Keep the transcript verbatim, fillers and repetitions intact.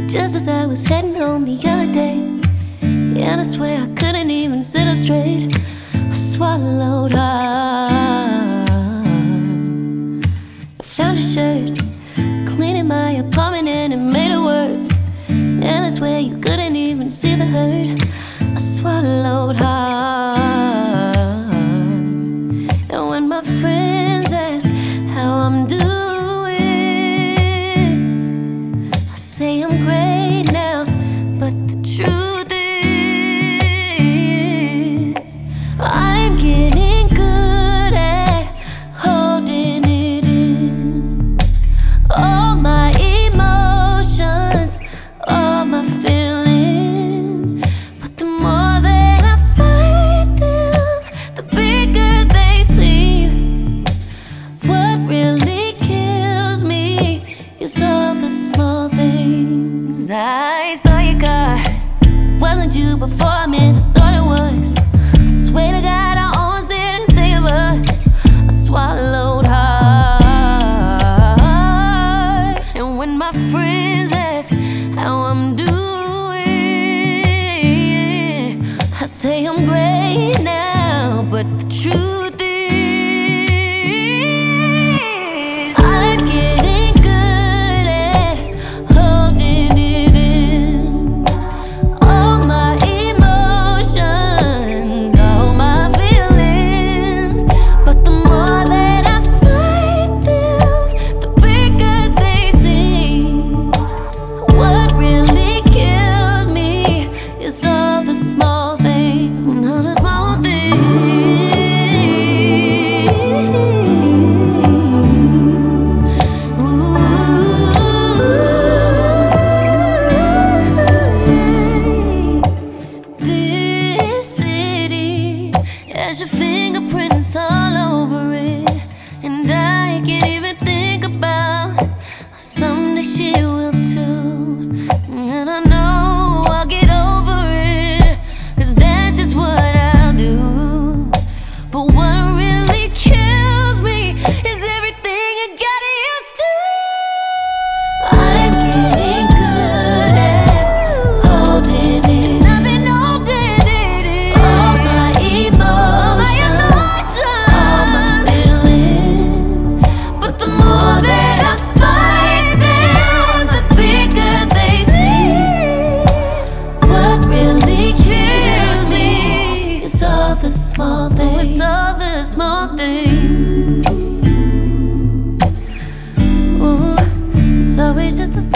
Just as I was heading home the other day, and I swear I couldn't even sit up straight. I swallowed hard. I found a shirt, cleaning my apartment, and it made it worse. And I swear you couldn't even see the hurt. I swallowed hard. And when my friends ask how I'm doing, I say I'm great now, but the truth is I'm getting good at holding it in. All my emotions, all my feelings, but the more that I fight them, the bigger they seem. What really kills me is all the small things. I saw your car, wasn't you before I meant I thought it was. I swear to God I almost didn't think of us. I swallowed hard. And when my friends ask how I'm doing, I say I'm great now, but the truth is I'm getting good at holding it in. All my emotions, all my feelings, but the more that I fight them, the bigger they seem. What really kills me is all the small things, all the small things. Ooh, yeah. This city has your fingerprints all over it, and I can't even think about someday she will too. And I know I'll get over it, 'cause that's just what I'll do. But what really kills me is everything I got used to. I'm getting good at holding it. I've been holding it in. All my emotions, all my feelings, but the more that I fight them, the bigger they seem. What really kills me is all the small things. It's all the small things. Ooh, it's always just the